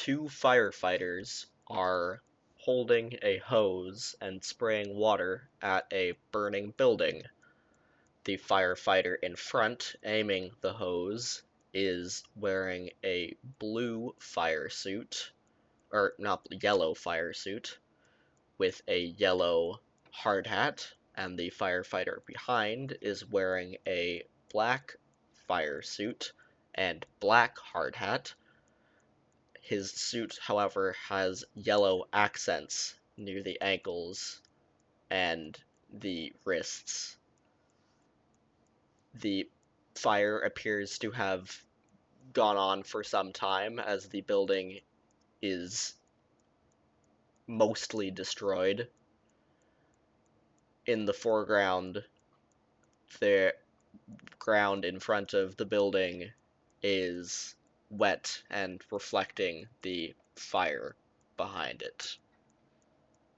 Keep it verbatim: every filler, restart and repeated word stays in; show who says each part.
Speaker 1: two firefighters are holding a hose and spraying water at a burning building. The firefighter in front, aiming the hose, is wearing a blue fire suit, or not yellow fire suit, with a yellow hard hat, and the firefighter behind is wearing a black fire suit and black hard hat. His suit, however, has yellow accents near the ankles and the wrists. The fire appears to have gone on for some time, as the building is mostly destroyed. In the foreground, the ground in front of the building is wet and reflecting the fire behind it.